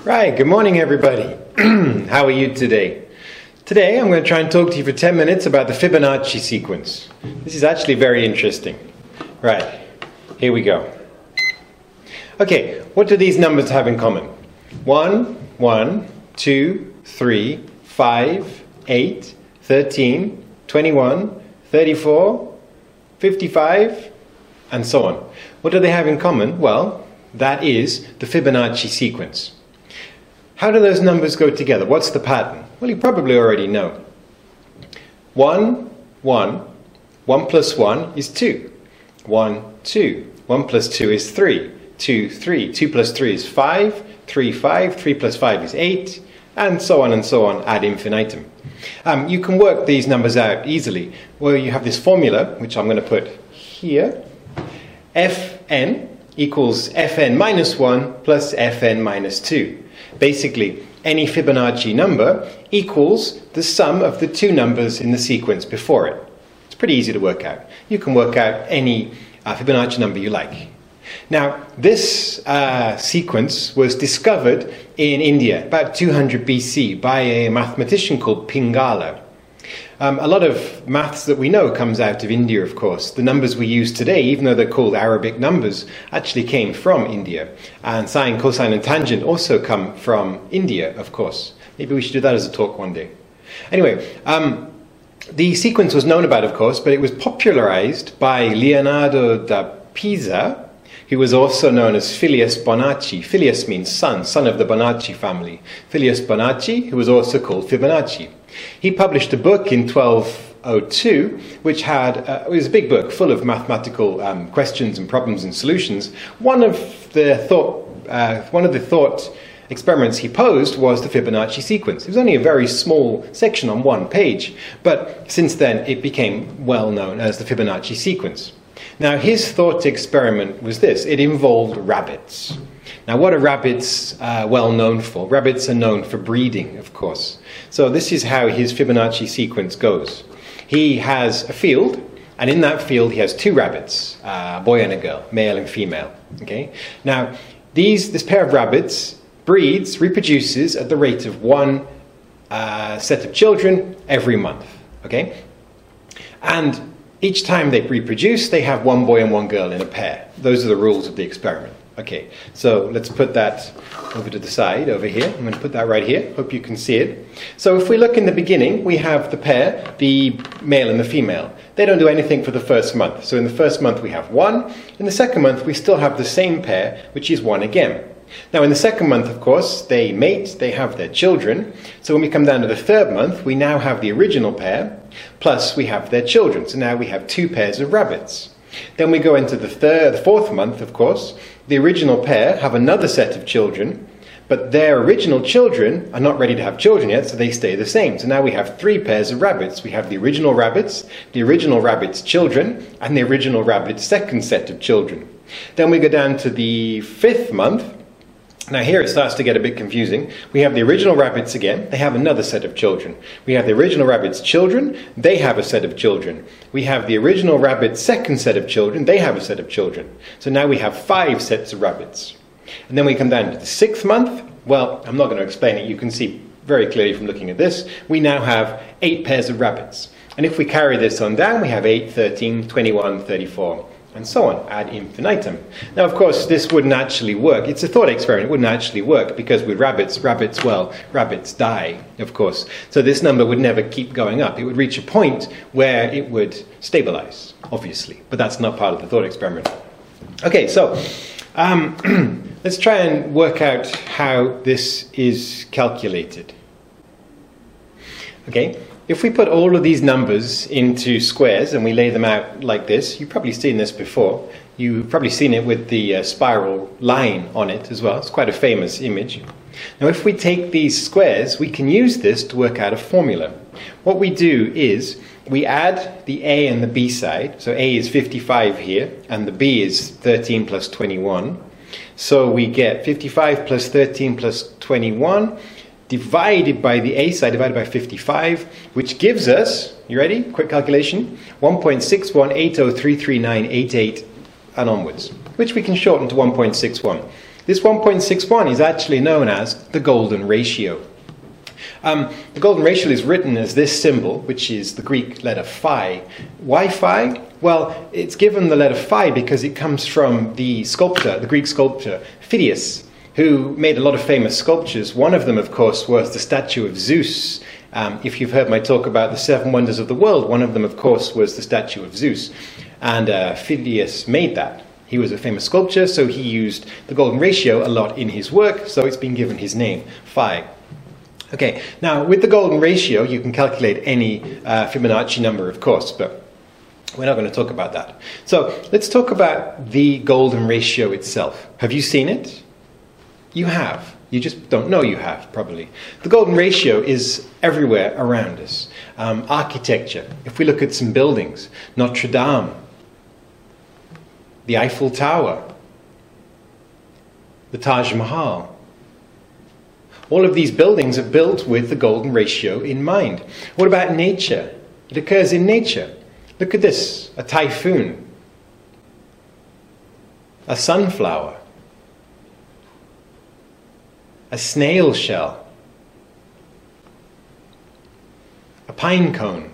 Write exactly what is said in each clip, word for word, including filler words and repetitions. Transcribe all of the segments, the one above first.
Right, good morning everybody. How are you today? Today I'm going to try and talk to you for ten minutes about the Fibonacci sequence. This is actually very interesting. Right, here we go. Okay, what do these numbers have in common? one, one, two, three, five, eight, thirteen, twenty-one, thirty-four, fifty-five, and so on. What do they have in common? Well, that is the Fibonacci sequence. How do those numbers go together? What's the pattern? Well, you probably already know. one, one, one plus one is two. one, two. one plus two is three. two, three. two plus three is five. three, five. three plus five is eight. And so on and so on ad infinitum. Um, you can work these numbers out easily. Well, you have this formula, which I'm going to put here. Fn equals Fn minus one plus Fn minus two. Basically, any Fibonacci number equals the sum of the two numbers in the sequence before it. It's pretty easy to work out. You can work out any uh, Fibonacci number you like. Now, this uh, sequence was discovered in India about two hundred B C by a mathematician called Pingala. Um, a lot of maths that we know comes out of India, of course. The numbers we use today, even though they're called Arabic numbers, actually came from India. And sine, cosine, and tangent also come from India, of course. Maybe we should do that as a talk one day. Anyway, um, the sequence was known about, of course, but it was popularized by Leonardo da Pisa, who was also known as Filius Bonacci. Filius means son, son of the Bonacci family. Filius Bonacci, who was also called Fibonacci. He published a book in twelve oh two, which had, uh, it was a big book full of mathematical um, questions and problems and solutions. One of the thought, uh, one of the thought experiments he posed was the Fibonacci sequence. It was only a very small section on one page, but since then it became well known as the Fibonacci sequence. Now, his thought experiment was this. It involved rabbits. Now, what are rabbits uh, well known for? Rabbits are known for breeding, of course. So this is how his Fibonacci sequence goes. He has a field, and in that field he has two rabbits, uh, a boy and a girl, male and female. Okay. Now, these, this pair of rabbits breeds, reproduces at the rate of one uh, set of children every month. Okay. And each time they reproduce, they have one boy and one girl in a pair. Those are the rules of the experiment. Okay, so let's put that over to the side, over here. I'm going to put that right here. Hope you can see it. So if we look in the beginning, we have the pair, the male and the female. They don't do anything for the first month. So in the first month we have one. In the second month we still have the same pair, which is one again. Now in the second month, of course, they mate, they have their children. So when we come down to the third month, we now have the original pair, plus we have their children. So now we have two pairs of rabbits. Then we go into the third, the fourth month, of course. The original pair have another set of children, but their original children are not ready to have children yet, so they stay the same. So now we have three pairs of rabbits. We have the original rabbits, the original rabbit's children, and the original rabbit's second set of children. Then we go down to the fifth month. Now here it starts to get a bit confusing. We have the original rabbits again. They have another set of children. We have the original rabbit's children. They have a set of children. We have the original rabbit's second set of children. They have a set of children. So now we have five sets of rabbits. And then we come down to the sixth month. Well, I'm not going to explain it. You can see very clearly from looking at this. We now have eight pairs of rabbits. And if we carry this on down, we have eight, thirteen, twenty-one, thirty-four. And so on, ad infinitum. Now, of course, this wouldn't actually work. It's a thought experiment. It wouldn't actually work because with rabbits, rabbits, well, rabbits die, of course. So this number would never keep going up. It would reach a point where it would stabilize, obviously. But that's not part of the thought experiment. Okay, so um, let's try and work out how this is calculated. Okay. If we put all of these numbers into squares and we lay them out like this, you've probably seen this before. You've probably seen it with the uh, spiral line on it as well. It's quite a famous image. Now if we take these squares, we can use this to work out a formula. What we do is we add the A and the B side. So A is fifty-five here and the B is thirteen plus twenty-one. So we get fifty-five plus thirteen plus twenty-one divided by the A side, divided by fifty-five, which gives us, you ready? Quick calculation, one point six one eight zero three three nine eight eight and onwards, which we can shorten to one point six one. This one point six one is actually known as the golden ratio. Um, the golden ratio is written as this symbol, which is the Greek letter phi. Why phi? Well, it's given the letter phi because it comes from the sculptor, the Greek sculptor Phidias, who made a lot of famous sculptures. One of them, of course, was the statue of Zeus. Um, if you've heard my talk about the seven wonders of the world, one of them, of course, was the statue of Zeus. And uh, Phidias made that. He was a famous sculptor, so he used the golden ratio a lot in his work, so it's been given his name, phi. Okay, now with the golden ratio, you can calculate any uh, Fibonacci number, of course, but we're not going to talk about that. So let's talk about the golden ratio itself. Have you seen it? You have. You just don't know you have, probably. The golden ratio is everywhere around us. Um, architecture. If we look at some buildings, Notre Dame, the Eiffel Tower, the Taj Mahal. All of these buildings are built with the golden ratio in mind. What about nature? It occurs in nature. Look at this, a typhoon, a sunflower, a snail shell, a pine cone.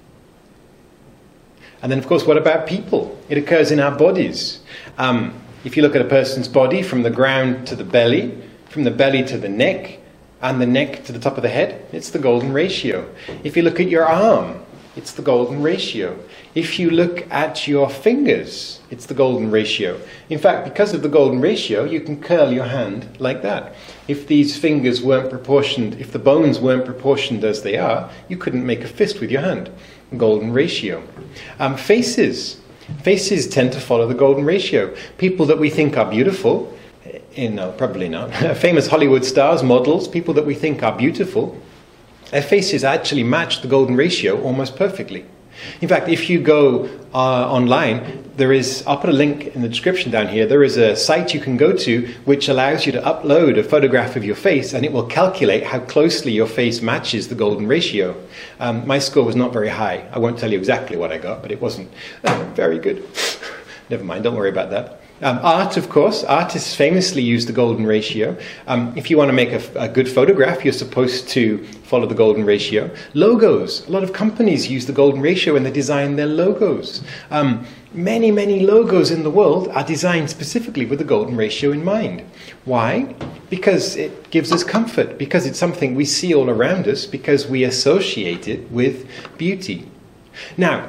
And then, of course, what about people? It occurs in our bodies. Um, if you look at a person's body from the ground to the belly, from the belly to the neck, and the neck to the top of the head, it's the golden ratio. If you look at your arm, it's the golden ratio. If you look at your fingers, it's the golden ratio. In fact, because of the golden ratio, you can curl your hand like that. If these fingers weren't proportioned, if the bones weren't proportioned as they are, you couldn't make a fist with your hand. Golden ratio. Um, faces. Faces tend to follow the golden ratio. People that we think are beautiful, eh, no, probably not. Famous Hollywood stars, models, people that we think are beautiful, their faces actually match the golden ratio almost perfectly. In fact, if you go uh, online, there is, I'll put a link in the description down here, there is a site you can go to which allows you to upload a photograph of your face and it will calculate how closely your face matches the golden ratio. Um, my score was not very high. I won't tell you exactly what I got, but it wasn't uh, very good. Never mind, don't worry about that. Um, art, of course. Artists famously use the golden ratio. Um, if you want to make a, a good photograph, you're supposed to follow the golden ratio. Logos. A lot of companies use the golden ratio when they design their logos. Um, many, many logos in the world are designed specifically with the golden ratio in mind. Why? Because it gives us comfort, because it's something we see all around us, because we associate it with beauty. Now,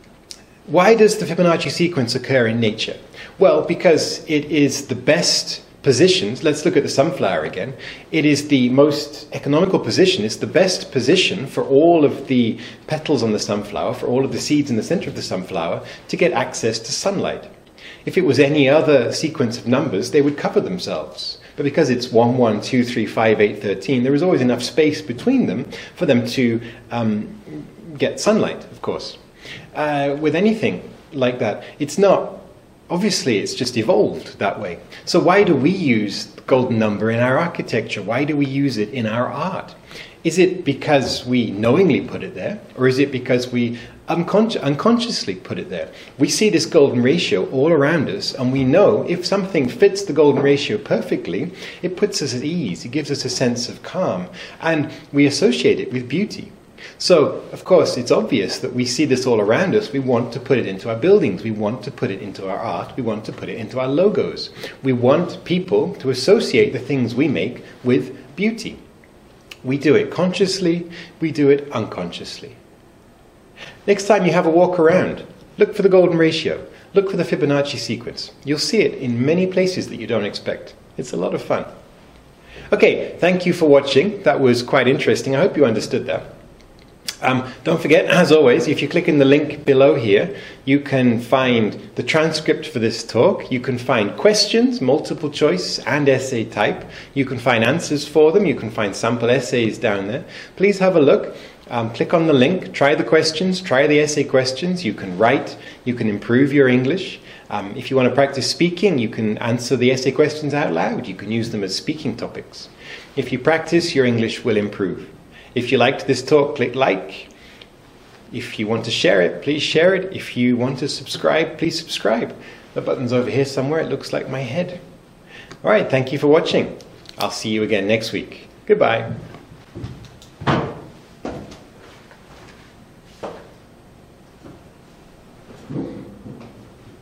why does the Fibonacci sequence occur in nature? Well, because it is the best positions. Let's look at the sunflower again. It is the most economical position. It's the best position for all of the petals on the sunflower, for all of the seeds in the center of the sunflower, to get access to sunlight. If it was any other sequence of numbers, they would cover themselves. But because it's one, one, two, three, five, eight, thirteen, there is always enough space between them for them to um, get sunlight, of course. Uh, with anything like that, it's not, obviously it's just evolved that way. So why do we use the golden number in our architecture? Why do we use it in our art? Is it because we knowingly put it there? Or is it because we unconsci- unconsciously put it there? We see this golden ratio all around us, and we know if something fits the golden ratio perfectly, it puts us at ease, it gives us a sense of calm, and we associate it with beauty. So, of course, it's obvious that we see this all around us. We want to put it into our buildings. We want to put it into our art. We want to put it into our logos. We want people to associate the things we make with beauty. We do it consciously. We do it unconsciously. Next time you have a walk around, look for the golden ratio. Look for the Fibonacci sequence. You'll see it in many places that you don't expect. It's a lot of fun. Okay, thank you for watching. That was quite interesting. I hope you understood that. Um, don't forget, as always, if you click in the link below here, you can find the transcript for this talk. You can find questions, multiple choice and essay type. You can find answers for them. You can find sample essays down there. Please have a look. Um, click on the link. Try the questions. Try the essay questions. You can write. You can improve your English. Um, if you want to practice speaking, you can answer the essay questions out loud. You can use them as speaking topics. If you practice, your English will improve. If you liked this talk, click like. If you want to share it, please share it. If you want to subscribe, please subscribe. The button's over here somewhere. It looks like my head. All right, thank you for watching. I'll see you again next week. Goodbye.